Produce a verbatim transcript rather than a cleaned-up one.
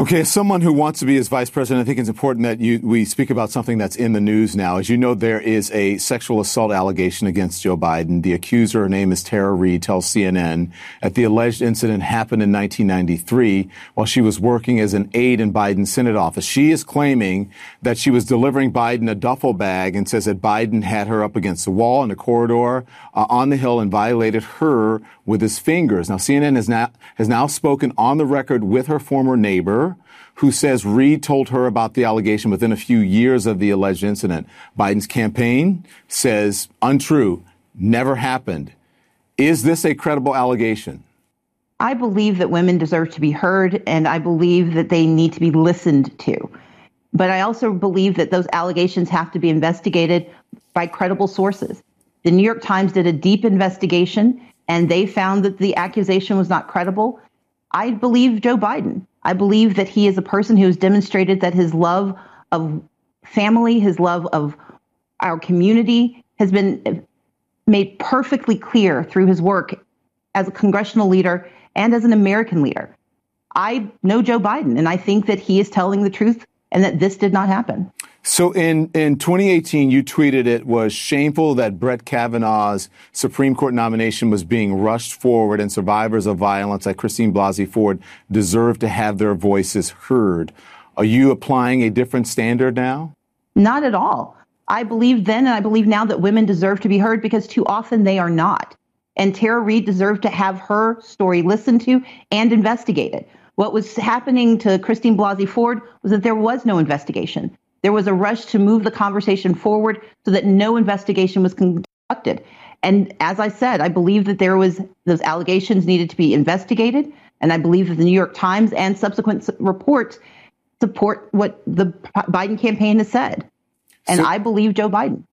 Okay, as someone who wants to be as vice president, I think it's important that you, we speak about something that's in the news now. As you know, there is a sexual assault allegation against Joe Biden. The accuser, her name is Tara Reade, tells C N N that the alleged incident happened in nineteen ninety-three while she was working as an aide in Biden's Senate office. She is claiming that she was delivering Biden a duffel bag and says that Biden had her up against the wall in a corridor uh, on the Hill and violated her with his fingers. Now, C N N has now, has now spoken on the record with her former neighbor, who says Reade told her about the allegation within a few years of the alleged incident. Biden's campaign says untrue, never happened. Is this a credible allegation? I believe that women deserve to be heard, and I believe that they need to be listened to. But I also believe that those allegations have to be investigated by credible sources. The New York Times did a deep investigation, and they found that the accusation was not credible. I believe Joe Biden. I believe that he is a person who has demonstrated that his love of family, his love of our community has been made perfectly clear through his work as a congressional leader and as an American leader. I know Joe Biden, and I think that he is telling the truth and that this did not happen. So in, in twenty eighteen, you tweeted it was shameful that Brett Kavanaugh's Supreme Court nomination was being rushed forward and survivors of violence like Christine Blasey Ford deserve to have their voices heard. Are you applying a different standard now? Not at all. I believe then and I believe now that women deserve to be heard because too often they are not. And Tara Reade deserved to have her story listened to and investigated. What was happening to Christine Blasey Ford was that there was no investigation. There was a rush to move the conversation forward so that no investigation was conducted. And as I said, I believe that there was those allegations needed to be investigated. And I believe that the New York Times and subsequent reports support what the Biden campaign has said. And so, I believe Joe Biden.